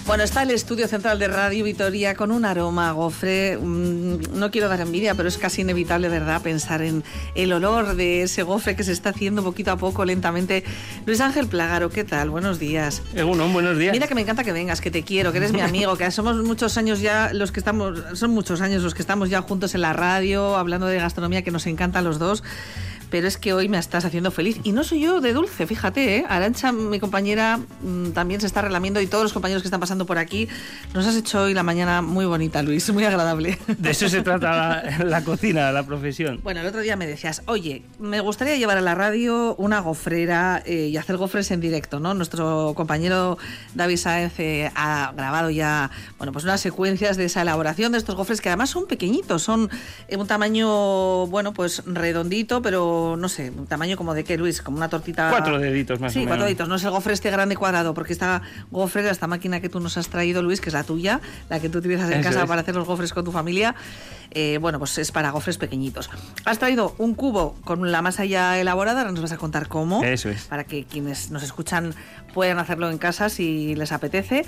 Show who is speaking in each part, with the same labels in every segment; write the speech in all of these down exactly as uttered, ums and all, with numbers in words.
Speaker 1: Bueno, está el estudio central de Radio Vitoria con un aroma a gofre. No quiero dar envidia, pero es casi inevitable, ¿verdad?, pensar en el olor de ese gofre que se está haciendo poquito a poco, lentamente. Luis Ángel Plágaro, ¿qué tal? Buenos días.
Speaker 2: Egunon, buenos días.
Speaker 1: Mira que me encanta que vengas, que te quiero, que eres mi amigo, que somos muchos años ya los que estamos, son muchos años los que estamos ya juntos en la radio, hablando de gastronomía, que nos encanta a los dos. Pero es que hoy me estás haciendo feliz. Y no soy yo de dulce, fíjate, ¿eh? Arantxa, mi compañera, mmm, también se está relamiendo, y todos los compañeros que están pasando por aquí. Nos has hecho hoy la mañana muy bonita, Luis, muy agradable.
Speaker 2: De eso se trata la, la cocina, la profesión.
Speaker 1: Bueno, el otro día me decías, oye, me gustaría llevar a la radio una gofrera eh, y hacer gofres en directo, ¿no? Nuestro compañero David Sáenz eh, ha grabado ya, bueno, pues unas secuencias de esa elaboración de estos gofres, que además son pequeñitos, son eh, un tamaño, bueno, pues redondito, pero no sé, un tamaño como de qué, Luis, como una tortita.
Speaker 2: Cuatro deditos más
Speaker 1: sí,
Speaker 2: o menos.
Speaker 1: Sí, cuatro deditos, no es el gofre este grande cuadrado, porque esta gofrera, esta máquina que tú nos has traído, Luis, que es la tuya, la que tú utilizas en
Speaker 2: Eso
Speaker 1: casa
Speaker 2: es.
Speaker 1: para hacer los gofres con tu familia, eh, bueno, pues es para gofres pequeñitos. Has traído un cubo con la masa ya elaborada, ahora nos vas a contar cómo.
Speaker 2: Eso es.
Speaker 1: Para que quienes nos escuchan puedan hacerlo en casa si les apetece.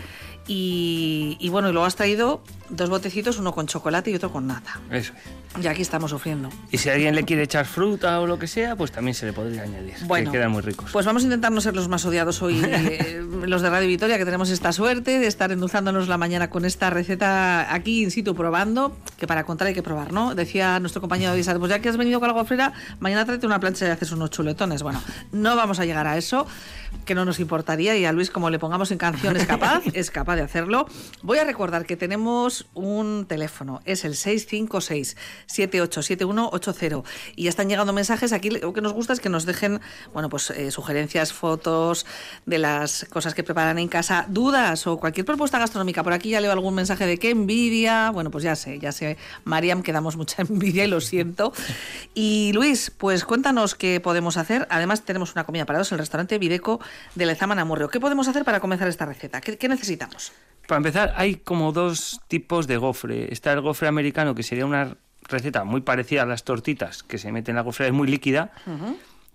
Speaker 1: Y, y bueno, y luego has traído dos botecitos, uno con chocolate y otro con nata.
Speaker 2: Eso es.
Speaker 1: Y aquí estamos sufriendo.
Speaker 2: Y si alguien le quiere echar fruta o lo que sea, pues también se le podría añadir,
Speaker 1: bueno,
Speaker 2: que quedan muy ricos.
Speaker 1: Pues vamos a intentar no ser los más odiados hoy, eh, los de Radio Vitoria, que tenemos esta suerte de estar endulzándonos la mañana con esta receta aquí in situ probando, que para contar hay que probar, ¿no? Decía nuestro compañero Isa, pues ya que has venido con la gofrera, mañana tráete una plancha y haces unos chuletones. Bueno, no vamos a llegar a eso, que no nos importaría, y a Luis, como le pongamos en canción, es capaz, es capaz de hacerlo. Voy a recordar que tenemos un teléfono, es el seis cinco seis, siete ocho siete uno ocho cero, y ya están llegando mensajes. Aquí lo que nos gusta es que nos dejen, bueno, pues eh, sugerencias, fotos de las cosas que preparan en casa, dudas o cualquier propuesta gastronómica. Por aquí ya leo algún mensaje de qué envidia. Bueno, pues ya sé, ya sé, Mariam, que damos mucha envidia y lo siento. Y Luis, pues cuéntanos qué podemos hacer. Además tenemos una comida para dos en el restaurante Videco de Lezama en Amurrio. ¿Qué podemos hacer para comenzar esta receta? ¿Qué, qué necesitamos?
Speaker 2: Para empezar, hay como dos tipos de gofre. Está el gofre americano, que sería una receta muy parecida a las tortitas que se meten en la gofrera, es muy líquida. Uh-huh.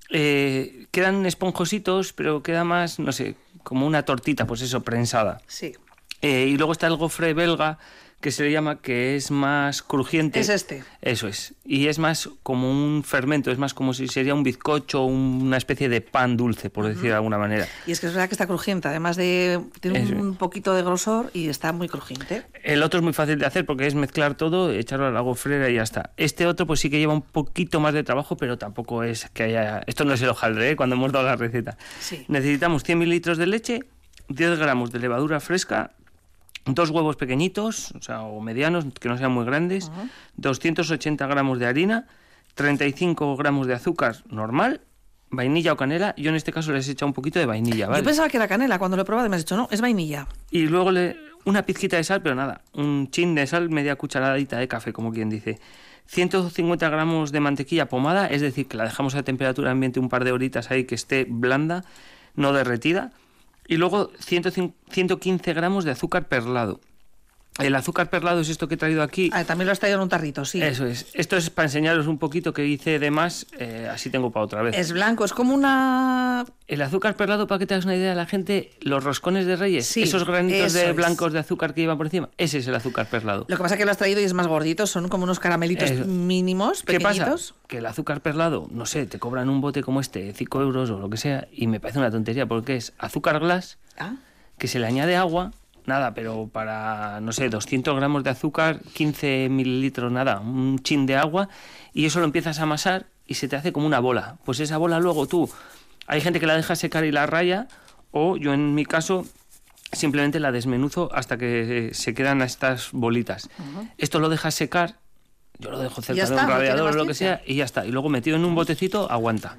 Speaker 2: Eh, quedan esponjositos, pero queda más, no sé, como una tortita, pues eso, prensada.
Speaker 1: Sí.
Speaker 2: Eh, y luego está el gofre belga, que se le llama, que es más crujiente.
Speaker 1: Es este.
Speaker 2: Eso es. Y es más como un fermento, es más como si sería un bizcocho, una especie de pan dulce, por uh-huh. decir de alguna manera.
Speaker 1: Y es que es verdad que está crujiente, además de tiene Eso. un poquito de grosor y está muy crujiente.
Speaker 2: El otro es muy fácil de hacer porque es mezclar todo, echarlo a la gofrera y ya está. Este otro pues sí que lleva un poquito más de trabajo, pero tampoco es que haya... Esto no es el hojaldre, ¿eh? Cuando hemos dado la receta.
Speaker 1: Sí.
Speaker 2: Necesitamos cien mililitros de leche, diez gramos de levadura fresca, dos huevos pequeñitos, o sea, o medianos, que no sean muy grandes, uh-huh. doscientos ochenta gramos de harina, treinta y cinco gramos de azúcar normal, vainilla o canela. Yo en este caso les he echado un poquito de vainilla, ¿vale?
Speaker 1: Yo pensaba que era canela, cuando lo he probado me has dicho, no, es vainilla.
Speaker 2: Y luego le, una pizquita de sal, pero nada, un chin de sal, media cucharadita de café, como quien dice. ciento cincuenta gramos de mantequilla pomada, es decir, que la dejamos a temperatura ambiente un par de horitas ahí, que esté blanda, no derretida. Y luego ciento quince gramos de azúcar perlado. El azúcar perlado es esto que he traído aquí.
Speaker 1: Ah, también lo has traído en un tarrito, sí.
Speaker 2: Eso es. Esto es para enseñaros un poquito que hice de más, eh, así tengo para otra vez.
Speaker 1: Es blanco, es como una...
Speaker 2: El azúcar perlado, para que te hagas una idea de la gente, los roscones de Reyes,
Speaker 1: sí,
Speaker 2: esos granitos de
Speaker 1: es.
Speaker 2: blancos de azúcar que llevan por encima, ese es el azúcar perlado.
Speaker 1: Lo que pasa es que lo has traído y es más gordito, son como unos caramelitos Eso. mínimos, pequeñitos.
Speaker 2: ¿Qué pasa? Que el azúcar perlado, no sé, te cobran un bote como este, cinco euros o lo que sea, y me parece una tontería porque es azúcar glass,
Speaker 1: ¿Ah?
Speaker 2: que se le añade agua. Nada, pero para, no sé, doscientos gramos de azúcar, quince mililitros, nada, un chin de agua, y eso lo empiezas a amasar y se te hace como una bola. Pues esa bola luego tú, hay gente que la deja secar y la raya, o yo en mi caso simplemente la desmenuzo hasta que se quedan estas bolitas. Uh-huh. Esto lo dejas secar, yo lo dejo cerca de un radiador o lo que sea, y ya está. Y luego metido en un botecito, aguanta.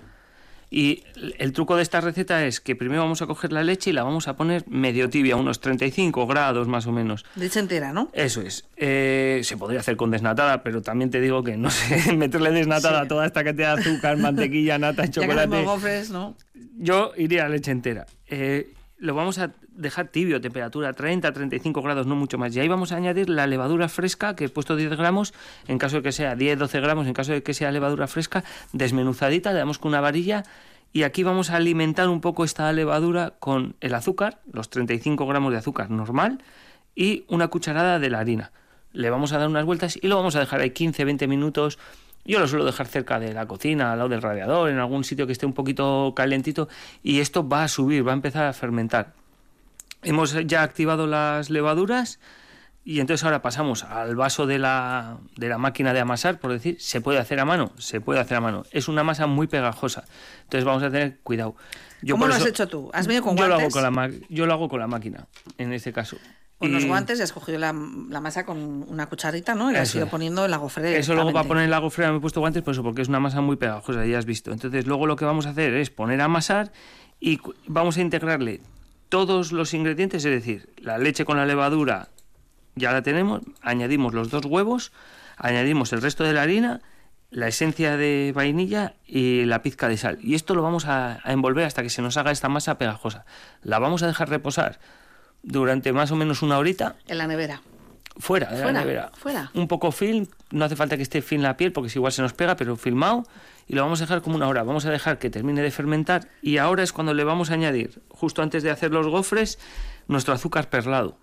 Speaker 2: Y el truco de esta receta es que primero vamos a coger la leche y la vamos a poner medio tibia, unos treinta y cinco grados más o menos.
Speaker 1: Leche entera, ¿no?
Speaker 2: Eso es. Eh, se podría hacer con desnatada, pero también te digo que no sé, meterle desnatada sí. a toda esta cantidad de azúcar, mantequilla, nata, chocolate...
Speaker 1: Ya que gofres, ¿no?
Speaker 2: Yo iría a leche entera. Eh, lo vamos a dejar tibio, temperatura treinta a treinta y cinco grados, no mucho más. Y ahí vamos a añadir la levadura fresca, que he puesto diez gramos, en caso de que sea diez, doce gramos, en caso de que sea levadura fresca, desmenuzadita, le damos con una varilla Y aquí vamos a alimentar un poco esta levadura con el azúcar, los treinta y cinco gramos de azúcar normal y una cucharada de la harina. Le vamos a dar unas vueltas y lo vamos a dejar ahí quince a veinte minutos. Yo lo suelo dejar cerca de la cocina, al lado del radiador, en algún sitio que esté un poquito calentito, y esto va a subir, va a empezar a fermentar. Hemos ya activado las levaduras y entonces ahora pasamos al vaso de la, de la máquina de amasar, por decir, ¿se puede hacer a mano? Se puede hacer a mano. Es una masa muy pegajosa, entonces vamos a tener cuidado. Yo
Speaker 1: ¿Cómo lo
Speaker 2: eso,
Speaker 1: has hecho tú? ¿Has venido con
Speaker 2: yo
Speaker 1: guantes?
Speaker 2: Lo hago con la, yo lo hago con la máquina, en este caso.
Speaker 1: Con
Speaker 2: y...
Speaker 1: los guantes y has cogido la, la masa con una cucharita, ¿no? Y la has ido poniendo en la gofrera.
Speaker 2: Eso luego para poner en la gofrera me he puesto guantes, por eso, porque es una masa muy pegajosa, ya has visto. Entonces luego lo que vamos a hacer es poner a amasar y vamos a integrarle todos los ingredientes, es decir, la leche con la levadura ya la tenemos, añadimos los dos huevos, añadimos el resto de la harina, la esencia de vainilla y la pizca de sal. Y esto lo vamos a, a envolver hasta que se nos haga esta masa pegajosa. La vamos a dejar reposar durante más o menos una horita.
Speaker 1: En la nevera.
Speaker 2: Fuera, de
Speaker 1: fuera,
Speaker 2: la nevera.
Speaker 1: Fuera.
Speaker 2: Un poco film, no hace falta que esté film la piel porque si igual se nos pega, pero filmado, y lo vamos a dejar como una hora. Vamos a dejar que termine de fermentar y ahora es cuando le vamos a añadir, justo antes de hacer los gofres, nuestro azúcar perlado.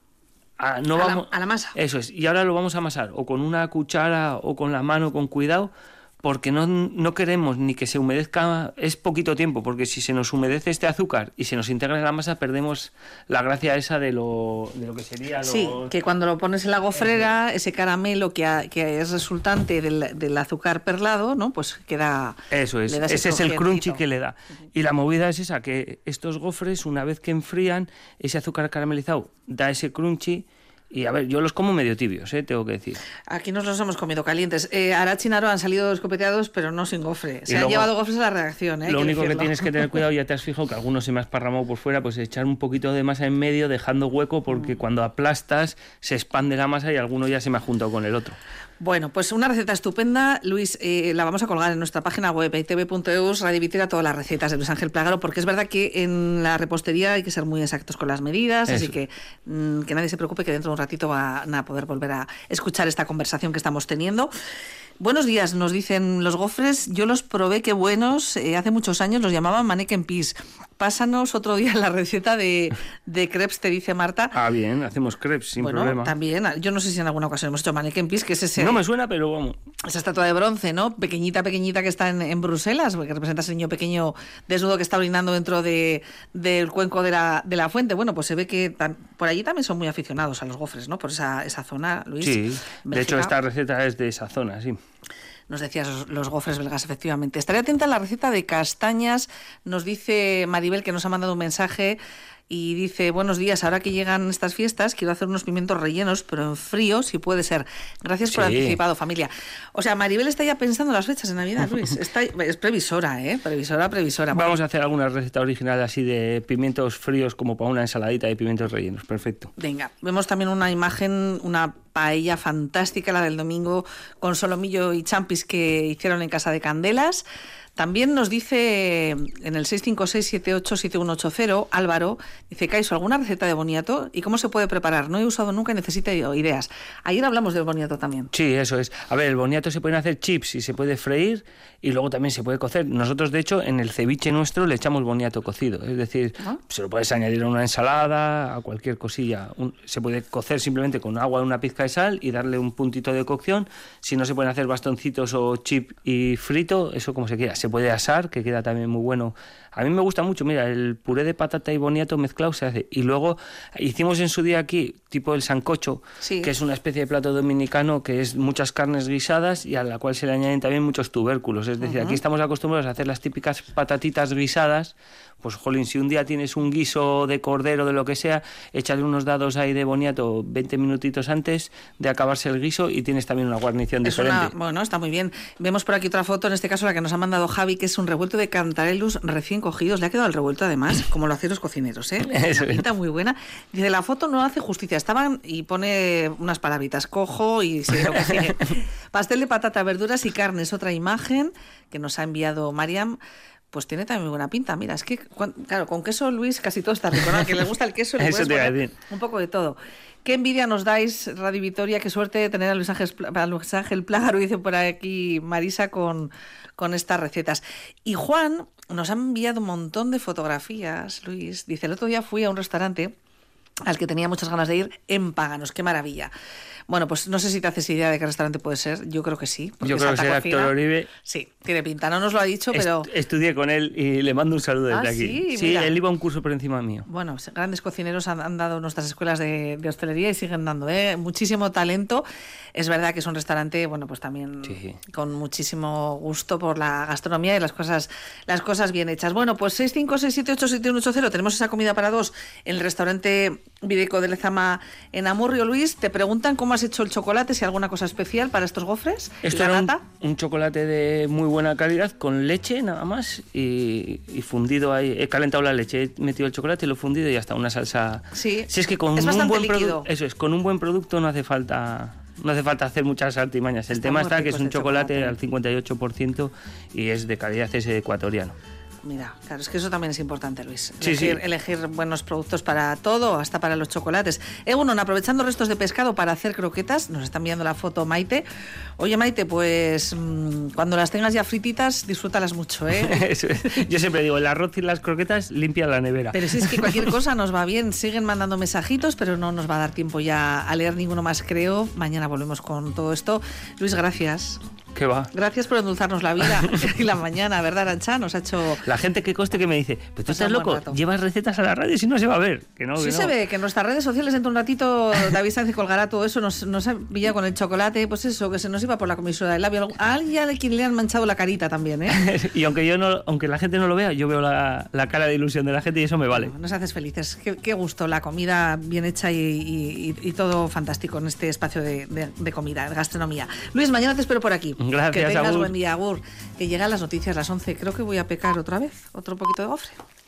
Speaker 2: Ah, no
Speaker 1: a,
Speaker 2: vamos,
Speaker 1: la, a la masa.
Speaker 2: Eso es, y ahora lo vamos a amasar o con una cuchara o con la mano con cuidado, porque no, no queremos ni que se humedezca, es poquito tiempo, porque si se nos humedece este azúcar y se nos integra en la masa, perdemos la gracia esa de lo, de lo que sería... Los...
Speaker 1: Sí, que cuando lo pones en la gofrera, ese caramelo que, ha, que es resultante del, del azúcar perlado, ¿no? Pues queda...
Speaker 2: Eso es, ese, ese es el crunchy que le da. Y la movida es esa, que estos gofres, una vez que enfrían, ese azúcar caramelizado da ese crunchy. Y a ver, yo los como medio tibios, ¿eh? Tengo que decir.
Speaker 1: Aquí nos los hemos comido calientes. Eh, Arachi y Naro han salido escopeteados, pero no sin gofre. Se y han luego, llevado gofres a la redacción, ¿eh?
Speaker 2: Lo único
Speaker 1: decirlo.
Speaker 2: que tienes que tener cuidado, ya te has fijado que algunos se me ha esparramado por fuera, pues echar un poquito de masa en medio, dejando hueco, porque mm. cuando aplastas se expande la masa y alguno ya se me ha juntado con el otro.
Speaker 1: Bueno, pues una receta estupenda, Luis, eh, la vamos a colgar en nuestra página web, i t v punto e u, Radio Vitoria, todas las recetas de Luis Ángel Plagaro, porque es verdad que en la repostería hay que ser muy exactos con las medidas, Eso. así que mmm, que nadie se preocupe, que dentro de un ratito van a poder volver a escuchar esta conversación que estamos teniendo. Buenos días, nos dicen los gofres, yo los probé, qué buenos, eh, hace muchos años los llamaban mannequin peas. Pásanos otro día la receta de, de crepes, te dice Marta.
Speaker 2: Ah, bien, hacemos crepes sin
Speaker 1: bueno,
Speaker 2: problema.
Speaker 1: También, yo no sé si en alguna ocasión hemos hecho mannequin peas, que es ese...
Speaker 2: No me suena, pero vamos.
Speaker 1: Esa estatua de bronce, ¿no? Pequeñita, pequeñita que está en, en Bruselas, que representa a ese niño pequeño desnudo que está orinando dentro de, del cuenco de la, de la fuente. Bueno, pues se ve que tan, por allí también son muy aficionados a los gofres, ¿no? Por esa, esa zona, Luis.
Speaker 2: Sí,
Speaker 1: Bélgica.
Speaker 2: De hecho esta receta es de esa zona, sí.
Speaker 1: Nos decías los, los gofres belgas, efectivamente. Estaré atenta a la receta de castañas. Nos dice Maribel, que nos ha mandado un mensaje y dice, buenos días, ahora que llegan estas fiestas quiero hacer unos pimientos rellenos, pero en frío, si puede ser. Gracias sí. por anticipado, familia. O sea, Maribel está ya pensando en las fechas de Navidad, Luis. Está, es previsora, ¿eh? Previsora, previsora.
Speaker 2: Vamos bueno. a hacer alguna receta original así de pimientos fríos como para una ensaladita de pimientos rellenos. Perfecto.
Speaker 1: Venga, vemos también una imagen, una paella fantástica, la del domingo, con solomillo y champis que hicieron en Casa de Candelas. También nos dice en el seis cinco seis, siete ocho siete uno ocho cero, Álvaro, dice, Caiso, ¿alguna receta de boniato? ¿Y cómo se puede preparar? No he usado nunca y necesito ideas. Ayer hablamos del boniato también.
Speaker 2: Sí, eso es. A ver, el boniato se pueden hacer chips y se puede freír y luego también se puede cocer. Nosotros, de hecho, en el ceviche nuestro le echamos boniato cocido. Es decir, ¿Ah? se lo puedes añadir a una ensalada, a cualquier cosilla. Un, se puede cocer simplemente con agua y una pizca de sal y darle un puntito de cocción. Si no se pueden hacer bastoncitos o chip y frito, eso como se quiera. Se puede asar, que queda también muy bueno. A mí me gusta mucho, mira, el puré de patata y boniato mezclado se hace. Y luego hicimos en su día aquí, tipo el sancocho, sí. que es una especie de plato dominicano que es muchas carnes guisadas y a la cual se le añaden también muchos tubérculos. Es decir, uh-huh. aquí estamos acostumbrados a hacer las típicas patatitas guisadas. Pues, jolín, si un día tienes un guiso de cordero, de lo que sea, échale unos dados ahí de boniato veinte minutitos antes de acabarse el guiso y tienes también una guarnición es diferente.
Speaker 1: Una, bueno, está muy bien. Vemos por aquí otra foto, en este caso la que nos ha mandado Javi, que es un revuelto de cantarellus recién cogidos. Le ha quedado el revuelto, además, como lo hacen los cocineros, ¿eh? Una pinta muy buena. Dice, la foto no hace justicia. Estaban, y pone unas palabritas, cojo y sigue lo que sigue. Pastel de patata, verduras y carnes. Otra imagen que nos ha enviado Mariam. pues tiene también buena pinta. Mira, es que, claro, con queso, Luis, casi todo está rico, ¿no? A quien le gusta el queso, le puedes poner un poco de todo. Qué envidia nos dais, Radio Vitoria, qué suerte de tener a Luis Ángel, a Luis Ángel Plágaro, dice por aquí Marisa, con, con estas recetas. Y Juan nos ha enviado un montón de fotografías, Luis. Dice, el otro día fui a un restaurante al que tenía muchas ganas de ir, en Páganos. ¡Qué maravilla! Bueno, pues no sé si te haces idea de qué restaurante puede ser. Yo creo que sí.
Speaker 2: Yo creo que será Héctor Oribe.
Speaker 1: Sí, tiene pinta. No nos lo ha dicho, pero...
Speaker 2: Est- estudié con él y le mando un saludo desde
Speaker 1: ah,
Speaker 2: aquí.
Speaker 1: Sí,
Speaker 2: sí,
Speaker 1: mira.
Speaker 2: Él iba a un curso por encima mío.
Speaker 1: Bueno, grandes cocineros han, han dado nuestras escuelas de, de hostelería y siguen dando, ¿eh? Muchísimo talento. Es verdad que es un restaurante, bueno, pues también sí. con muchísimo gusto por la gastronomía y las cosas, las cosas bien hechas. Bueno, pues seis cinco seis siete ocho siete uno ocho cero, tenemos esa comida para dos en el restaurante Videco de Lezama en Amurrio. Luis, te preguntan cómo has hecho el chocolate, si hay alguna cosa especial para estos gofres.
Speaker 2: Esto era un, un chocolate de muy buena calidad con leche nada más y, y fundido ahí. He calentado la leche, he metido el chocolate y lo he fundido y hasta una salsa.
Speaker 1: Sí,
Speaker 2: si es que con
Speaker 1: es
Speaker 2: un buen
Speaker 1: líquido.
Speaker 2: Eso es, con un buen producto no hace falta... No hace falta hacer muchas artimañas. El está tema está que es un chocolate, chocolate al cincuenta y ocho por ciento y es de calidad, es ecuatoriano.
Speaker 1: Mira, claro, es que eso también es importante, Luis.
Speaker 2: Sí,
Speaker 1: elegir,
Speaker 2: sí.
Speaker 1: elegir buenos productos para todo, hasta para los chocolates. Egunon, aprovechando restos de pescado para hacer croquetas, nos está enviando la foto Maite. Oye, Maite, pues mmm, cuando las tengas ya frititas, disfrútalas mucho, ¿eh?
Speaker 2: Eso es. Yo siempre digo, el arroz y las croquetas, limpia la nevera.
Speaker 1: Pero si es que cualquier cosa nos va bien. Siguen mandando mensajitos, pero no nos va a dar tiempo ya a leer ninguno más, creo. Mañana volvemos con todo esto. Luis, gracias.
Speaker 2: ¿Qué va?
Speaker 1: Gracias por endulzarnos la vida y la mañana, ¿verdad, Arantxa? Nos ha hecho...
Speaker 2: La gente que coste que me dice, pero tú estás loco, llevas recetas a la radio y si no se va a ver. Que no,
Speaker 1: sí
Speaker 2: que
Speaker 1: se
Speaker 2: no.
Speaker 1: ve, que en nuestras redes sociales dentro de un ratito David Sánchez colgará todo eso, nos, nos ha pillado con el chocolate, pues eso, que se nos iba por la comisura del labio. A alguien a quien le han manchado la carita también, ¿eh?
Speaker 2: Y aunque yo no, aunque la gente no lo vea, yo veo la, la cara de ilusión de la gente y eso me vale.
Speaker 1: No, nos haces felices. Qué, qué gusto, la comida bien hecha y, y, y todo fantástico en este espacio de, de, de comida, de gastronomía. Luis, mañana te espero por aquí.
Speaker 2: Gracias,
Speaker 1: que tengas
Speaker 2: Agur.
Speaker 1: buen día, Agur. Que llegan las noticias a las once. Creo que voy a pecar otra vez, otro poquito de gofre.